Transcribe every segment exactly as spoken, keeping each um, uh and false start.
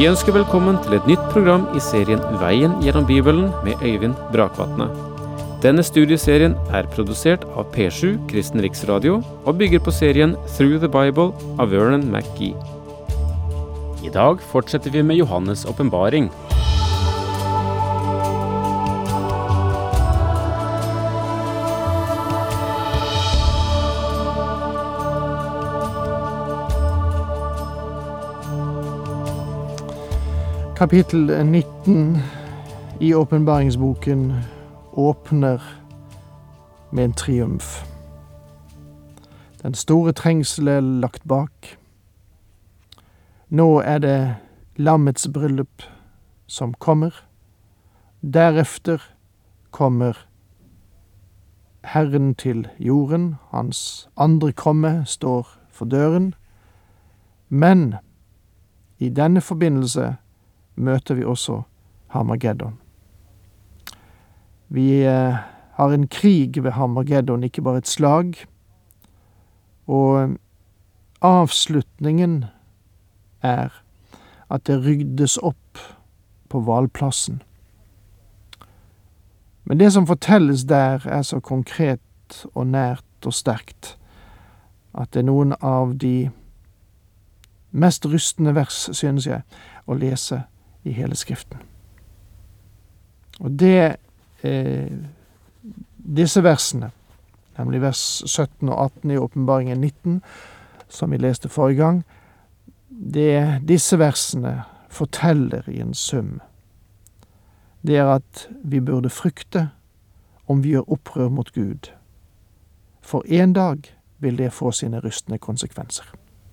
Vi ønsker velkommen til et nytt program i serien Veien gjennom Bibelen med Øyvind Brakvatne. Denne studieserien er produsert av P sju Kristen Riksradio og bygger på serien Through the Bible av Vernon McGee. I dag fortsetter vi med Johannes åpenbaring. Kapittel nitten i åpenbaringsboken åpner med en triumf. Den store trengsel er lagt bak. Nå er det lammets bryllup som kommer. Derefter kommer Herren til jorden. Hans andre komme står for døren. Men i denne forbindelse møter vi også Harmageddon. Vi eh, har en krig ved Harmageddon, ikke bare et slag. Og avslutningen er at det ryddes opp på valplassen. Men det som fortelles der er så konkret og nært og sterkt at det er noen av de mest rystende vers, synes jeg, å lese i hele skriften. Og det, eh, disse versene, nemlig vers sytten og atten i åpenbaringen nitten, som vi leste forrige gang, det, disse versene forteller i en sum. Det er at vi burde frykte om vi gjør opprør mot Gud. For en dag vil det få sine rystende konsekvenser.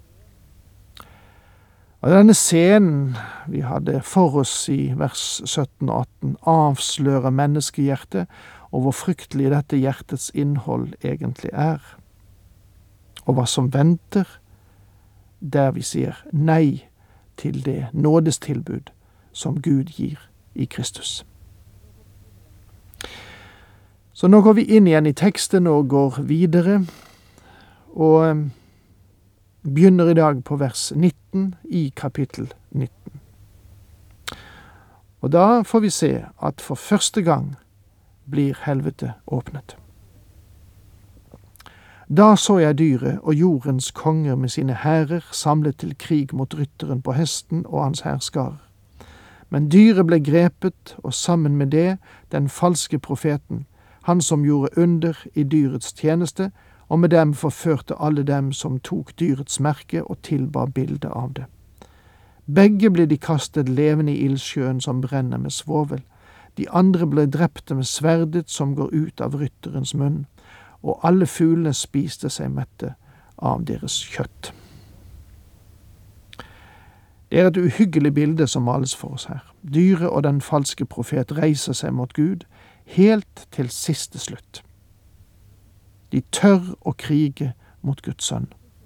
Og denne scenen vi hadde for oss i vers sytten og atten avslører menneskehjertet og hvor fryktelig dette hjertets innhold egentlig er. Og hva som venter der vi sier nei til det nådestilbud som Gud gir i Kristus. Så nå går vi inn igjen i teksten og går videre, og begynner i dag på vers nitten i kapittel nitten. Og da får vi se at for første gang blir helvete åpnet. Da så jeg dyret og jordens konger med sine hærer samlet til krig mot rytteren på hesten og hans hærskar. Men dyret ble grepet, og sammen med det den falske profeten, han som gjorde under i dyrets tjeneste, og med dem forførte alle dem som tok dyrets merke og tilbar bilde av det. Begge ble de kastet levende i ildsjøen som brenner med svovel. De andre ble drepte med sverdet som går ut av rytterens munn, og alle fuglene spiste seg mette av deres kjøtt. Det er et uhyggelig bilde som males for oss her. Dyret og den falske profet reiser seg mot Gud, helt til siste slutt. De tør å krige mot Guds sønn.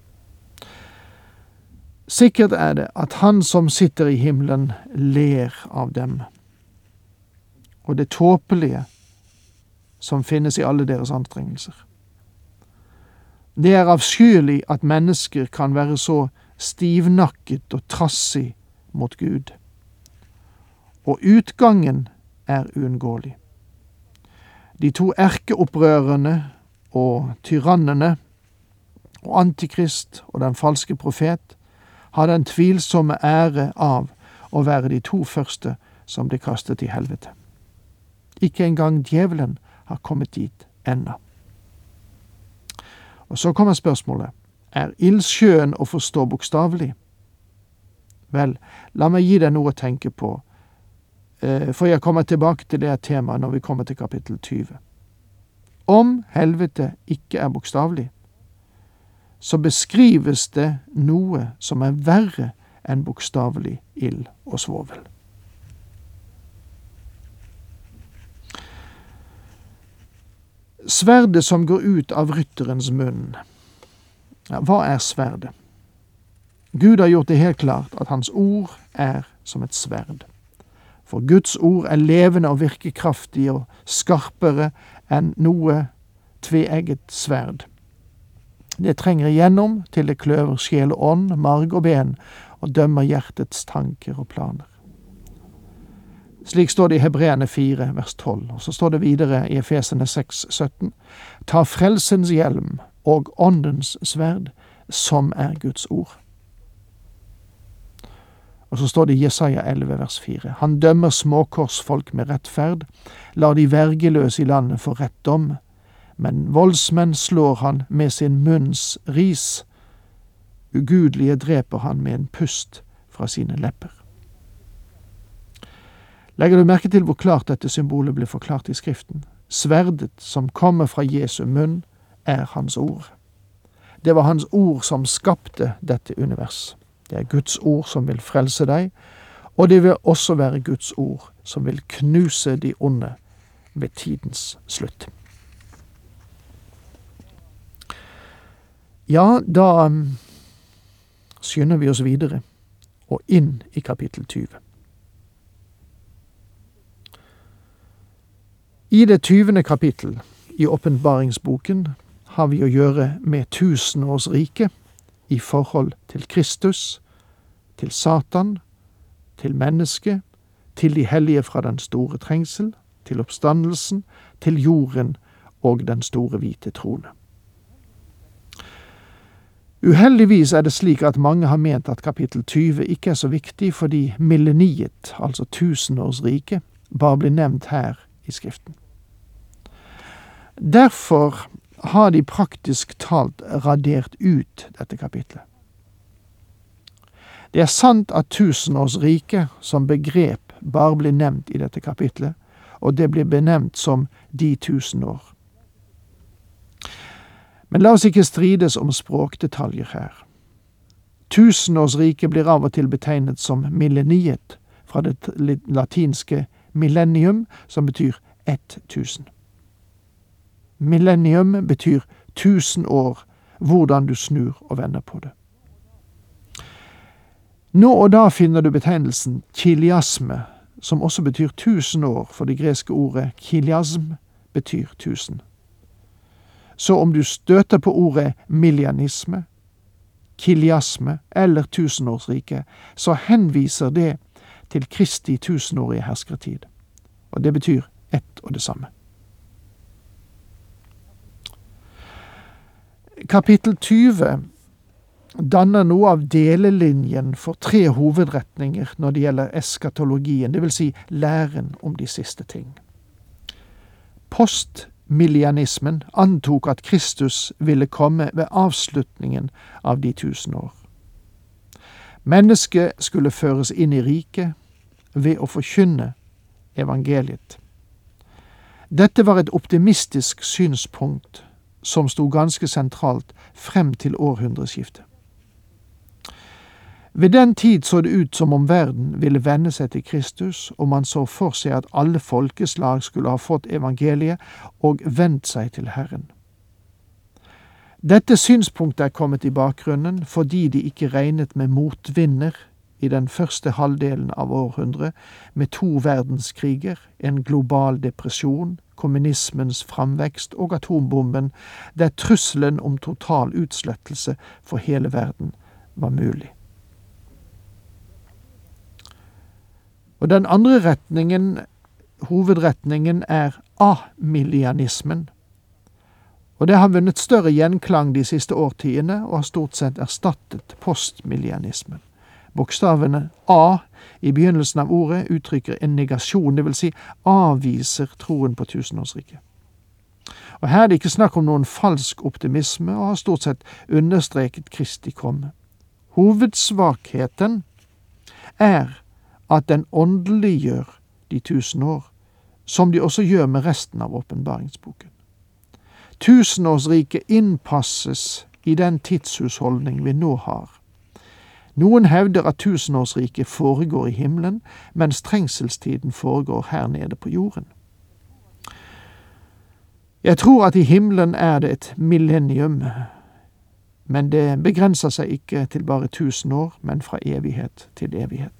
Sikkert er det at han som sitter i himmelen ler av dem, og det tåpelige som finnes i alle deres anstrengelser. Det er avskyelig at mennesker kan være så stivnakket og trassig mot Gud. Og utgangen er uunngåelig. De to erkeopprørerne og tyrannene og Antikrist og den falske profet har den tvilsomme ære av å være de to første som ble kastet i helvete. Ikke engang djevelen har kommet dit ennå. Og så kommer spørsmålet, er ildsjøen å forstå bokstavelig? Vel, la meg gi deg noe å tenke på, for jeg kommer tilbake til det temaet når vi kommer til kapittel tyve. Om helvete ikke er bokstavelig, så beskrives det noe som er verre enn bokstavelig ild og svovel. Sverdet som går ut av rytterens munn. Ja, hva er sverdet? Gud har gjort det helt klart at hans ord er som et sverd. For Guds ord er levende og virkekraftig og skarpere enn noe tveegget sverd. Det trenger igjennom til det kløver sjel og ånd, marg og ben, og dømmer hjertets tanker og planer. Slik står det i Hebreerne fire, vers tolv, og så står det videre i Efeserne seks, sytten. Ta frelsens hjelm og åndens sverd, som er Guds ord. Og så står det i Jesaja elleve, vers fire. Han dømmer småkorsfolk med rettferd, lar de vergeløse i landet få rett dom, men voldsmenn slår han med sin munns ris, ugudelige dreper han med en pust fra sine lepper. Legger du merke til hvor klart dette symbolet blir forklart i Skriften? Sverdet som kommer fra Jesu munn er hans ord. Det var hans ord som skapte dette univers. Det er Guds ord som vil frelse deg, og det vil også være Guds ord som vil knuse de onde ved tidens slutt. Ja, da skynder vi oss videre og inn i kapittel tyve. I det tyvende kapittel i åpenbaringsboken har vi å gjøre med tusenårsriket i forhold til Kristus, til Satan, til mennesket, til de hellige fra den store trengsel, til oppstandelsen, til jorden og den store hvite trone. Uheldigvis er det slik at mange har ment at kapittel tyve ikke er så viktig fordi milleniet, altså tusenårsriket, bare blir nevnt her i Skriften. Derfor har de praktisk talt radert ut dette kapitlet. Det er sant at tusenårsriket som begrep bare blir nevnt i dette kapitlet, og det blir benevnt som de tusen år. Men la oss ikke strides om språkdetaljer her. Tusenårsriket blir av og til betegnet som milleniet, fra det latinske millennium, som betyr ett tusen. Millennium betyr tusen år, hvordan du snur og vender på det. Nå og da finner du betegnelsen kiliasme, som også betyr tusen år, for det greske ordet kiliasm betyr tusen. Så om du støter på ordet millianisme, kiliasme eller tusenårsrike, så henviser det til Kristi tusenårige herskertid. Og det betyr ett og det samme. Kapittel tyve danner noe av delelinjen for tre hovedretninger når det gjelder eskatologien, det vil si læren om de siste ting. Postmillianismen antok at Kristus ville komme ved avslutningen av de tusen år. Mennesket skulle føres inn i riket ved å forkynne evangeliet. Dette var et optimistisk synspunkt som stod ganske sentralt frem til århundreskiftet. Ved den tid så det ut som om verden ville vende seg til Kristus, og man så for seg at alle folkeslag skulle ha fått evangeliet og vendt seg til Herren. Dette synspunktet er kommet i bakgrunnen fordi de ikke regnet med motvinder i den første halvdelen av århundret, med to verdenskriger, en global depresjon, kommunismens framvekst og atombomben, der trusselen om total utslettelse for hele verden var mulig. Og den andre retningen, hovedretningen, er amillianismen. Og det har vunnet større gjenklang de siste årtiene og har stort sett erstattet postmillianismen. Bokstavene A i begynnelsen av ordet uttrykker en negasjon, det vil si avviser troen på tusenårsriket. Og her er det ikke snakk om noen falsk optimisme og har stort sett understreket Kristi komme. Hovedsvakheten er at den åndeliggjør de tusen år, som de også gjør med resten av åpenbaringsboken. Tusenårsriket innpasses i den tidshusholdning vi nå har. Noen hevder at tusenårsriket foregår i himmelen, mens trengselstiden foregår her nede på jorden. Jeg tror at i himmelen er det et millennium, men det begrenser seg ikke til bare tusen år, men fra evighet til evighet.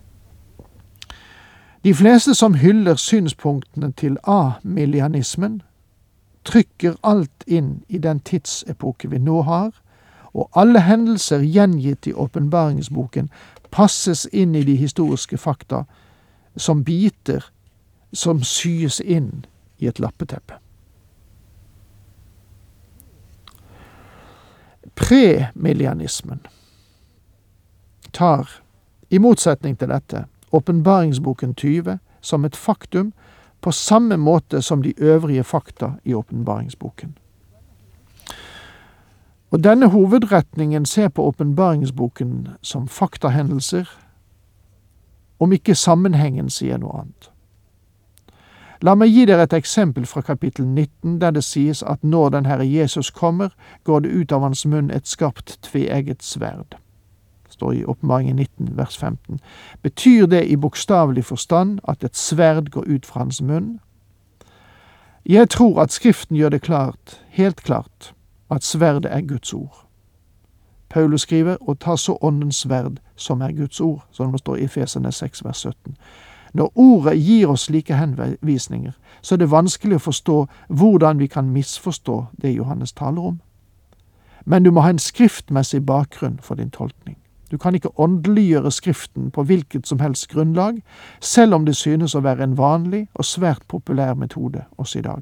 De fleste som hyller synspunktene til amillianismen, trykker alt inn i den tidsepoke vi nå har, og alle hendelser gjengitt i åpenbaringsboken passes inn i de historiske fakta som biter som syes inn i et lappeteppe. Premillianismen tar, i motsetning til dette, åpenbaringsboken tyve som et faktum på samme måte som de øvrige fakta i åpenbaringsboken. Og denne hovedretningen ser på åpenbaringsboken som faktahendelser, om ikke sammenhengen sier noe annet. La meg gi dere et eksempel fra kapittel nitten, der det sies at når den Herre Jesus kommer, går det ut av hans munn et skarpt tveegget sverd. Det står i Åpenbaringen nitten, vers femten. Betyr det i bokstavelig forstand at et sverd går ut fra hans munn? Jeg tror at Skriften gjør det klart, helt klart, at sverdet er Guds ord. Paulus skriver, og ta så åndens sverd, som er Guds ord, som det står i Efeserne seks, vers sytten. Når ordet gir oss slike henvisninger, så er det vanskelig å forstå hvordan vi kan misforstå det Johannes taler om. Men du må ha en skriftmessig bakgrunn for din tolkning. Du kan ikke åndeliggjøre Skriften på hvilket som helst grunnlag, selv om det synes å være en vanlig og svært populær metode også i dag.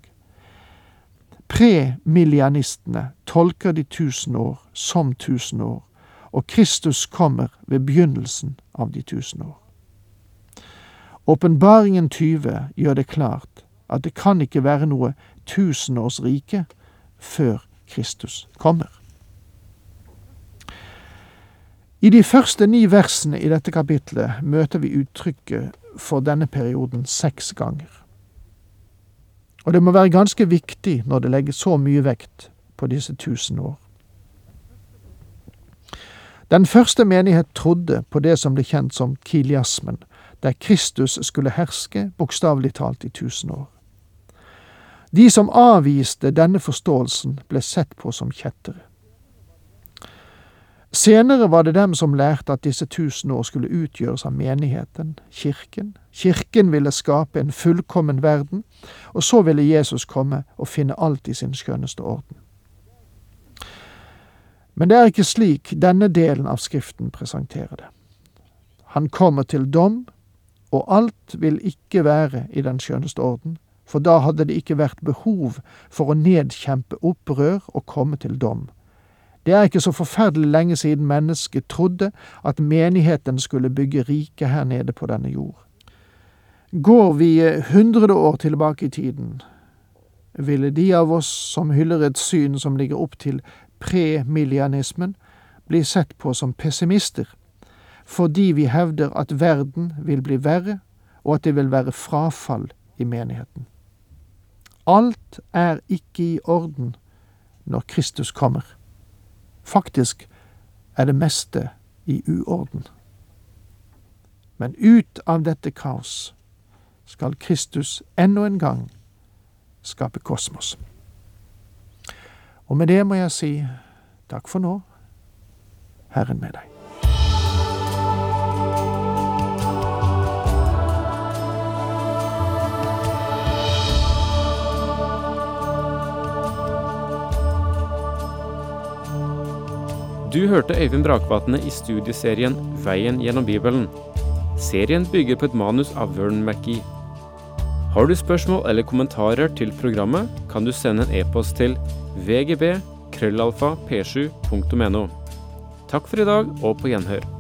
Premillianistene tolker de tusen år som tusen år, og Kristus kommer ved begynnelsen av de tusen år. Åpenbaringen tyve gjør det klart at det kan ikke være noe tusenårsrike før Kristus kommer. I de første ni versene i dette kapitlet møter vi uttrykket for denne perioden seks ganger. Og det må være ganske viktig når det legges så mye vekt på disse tusen år. Den første menighet trodde på det som ble kjent som kiliasmen, der Kristus skulle herske bokstavelig talt i tusen år. De som avviste denne forståelsen ble sett på som kjettere. Senere var det dem som lærte at disse tusen år skulle utgjøres av menigheten, kirken. Kirken ville skape en fullkommen verden, og så ville Jesus komme og finne alt i sin skjønneste orden. Men det er ikke slik denne delen av Skriften presenterer det. Han kommer til dom, og alt vil ikke være i den skjønneste orden, for da hadde det ikke vært behov for å nedkjempe opprør og komme til dom. Det er ikke så forferdelig lenge siden mennesket trodde at menigheten skulle bygge rike her nede på denne jord. Går vi hundrede år tilbake i tiden, ville de av oss som hyller et syn som ligger opp til premillianismen, bli sett på som pessimister, fordi vi hevder at verden vil bli verre, og at det vil være frafall i menigheten. Alt er ikke i orden når Kristus kommer. Faktisk er det meste i uorden. Men ut av dette kaos skal Kristus enda en gang skape kosmos. Og med det må jeg si takk for nå, Herren med deg. Du hørte Øyvind Brakvatne i studieserien Veien gjennom Bibelen. Serien bygger på et manus av Vern McGee. Har du spørsmål eller kommentarer til programmet, kan du sende en e-post til v g b krøllalfa p sju punktum n o. Takk for i dag, og på gjenhør.